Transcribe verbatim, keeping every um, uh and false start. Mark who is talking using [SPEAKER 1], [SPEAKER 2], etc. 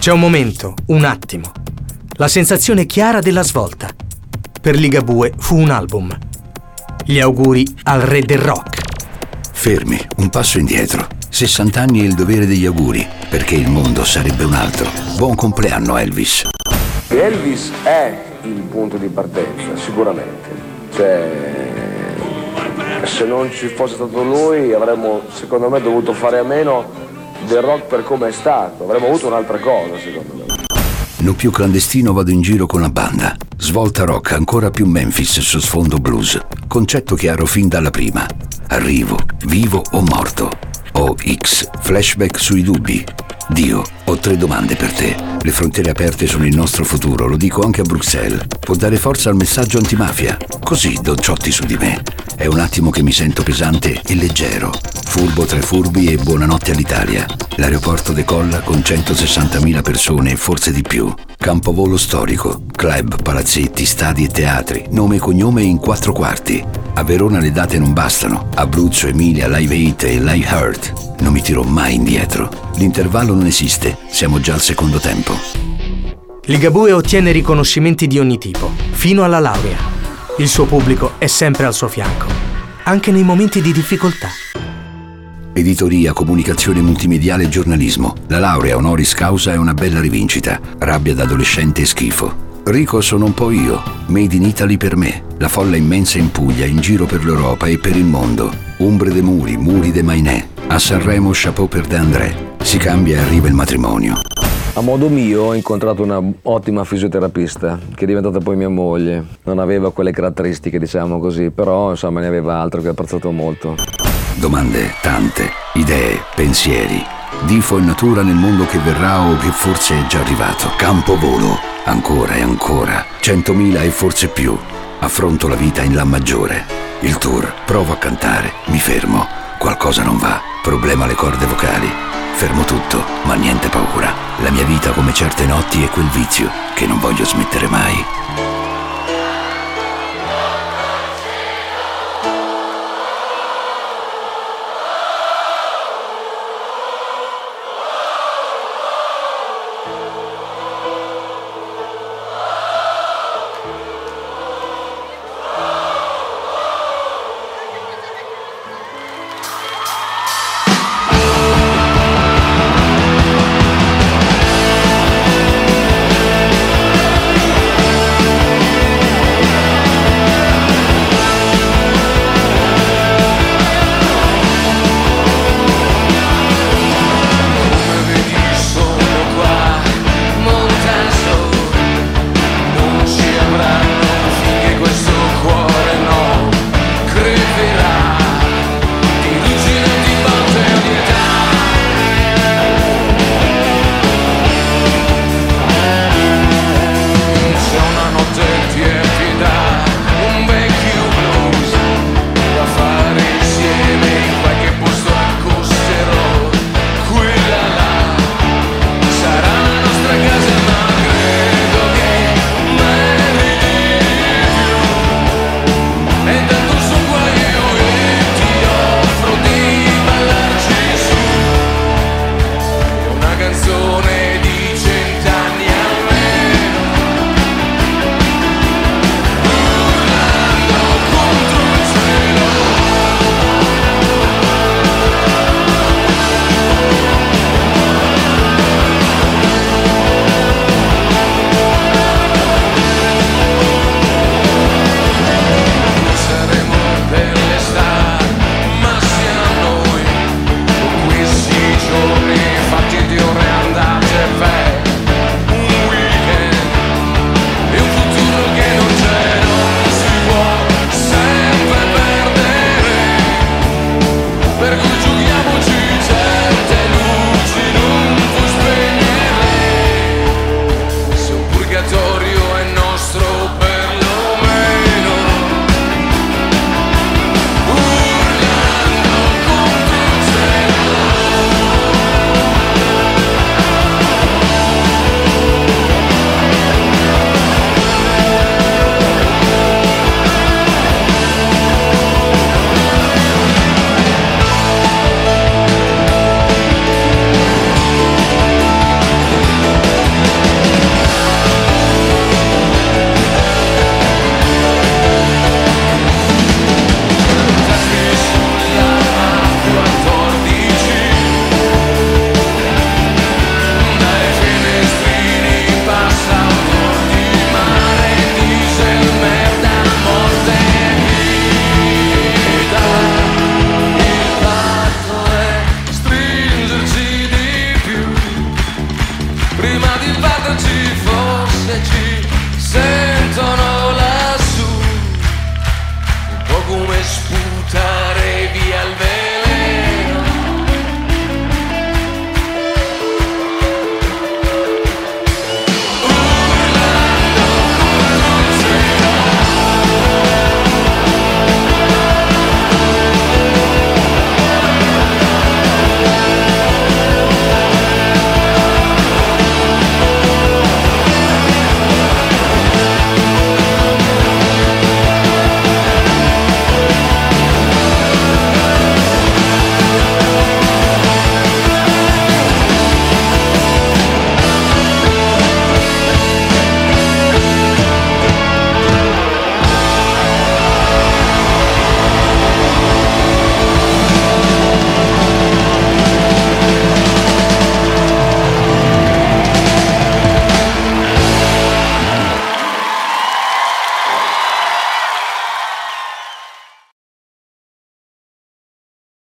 [SPEAKER 1] C'è un momento, un attimo, la sensazione chiara della svolta. Per Ligabue fu un album. Gli auguri al re del rock.
[SPEAKER 2] Fermi, un passo indietro. sessanta anni è il dovere degli auguri, perché il mondo sarebbe un altro. Buon compleanno, Elvis.
[SPEAKER 3] Elvis è il punto di partenza, sicuramente. Cioè, se non ci fosse stato lui avremmo, secondo me, dovuto fare a meno del rock per come è stato. Avremmo avuto un'altra cosa, secondo me.
[SPEAKER 2] Non più clandestino, vado in giro con la banda. Svolta rock, ancora più Memphis su sfondo blues. Concetto chiaro fin dalla prima. Arrivo, vivo o morto. O X, flashback sui dubbi. Dio, ho tre domande per te. Le frontiere aperte sono il nostro futuro, lo dico anche a Bruxelles. Può dare forza al messaggio antimafia. Così, Don Ciotti su di me. È un attimo che mi sento pesante e leggero. Furbo tra i furbi e buonanotte all'Italia. L'aeroporto decolla con centosessantamila persone e forse di più. Campovolo storico, club, palazzetti, stadi e teatri, nome e cognome in quattro quarti. A Verona le date non bastano. Abruzzo, Emilia, Live Eight e Live Heart. Non mi tiro mai indietro. L'intervallo non esiste, siamo già al secondo tempo.
[SPEAKER 1] Ligabue ottiene riconoscimenti di ogni tipo, fino alla laurea. Il suo pubblico è sempre al suo fianco, anche nei momenti di difficoltà.
[SPEAKER 2] Editoria, comunicazione multimediale e giornalismo. La laurea honoris causa è una bella rivincita. Rabbia da adolescente e schifo. Rico sono un po' io. Made in Italy per me. La folla immensa in Puglia, in giro per l'Europa e per il mondo. Umbre de muri, muri de mainè. A Sanremo chapeau per De André. Si cambia e arriva il matrimonio.
[SPEAKER 3] A modo mio ho incontrato una ottima fisioterapista che è diventata poi mia moglie. Non aveva quelle caratteristiche, diciamo così, però insomma ne aveva altre che ho apprezzato molto.
[SPEAKER 2] Domande tante, idee, pensieri. Difo in natura nel mondo che verrà o che forse è già arrivato. Campovolo, ancora e ancora. Centomila e forse più. Affronto la vita in La maggiore. Il tour, provo a cantare, mi fermo. Qualcosa non va, problema alle corde vocali. Fermo tutto, ma niente paura. La mia vita, come certe notti, è quel vizio che non voglio smettere mai.
[SPEAKER 4] ci fosse, ci sei.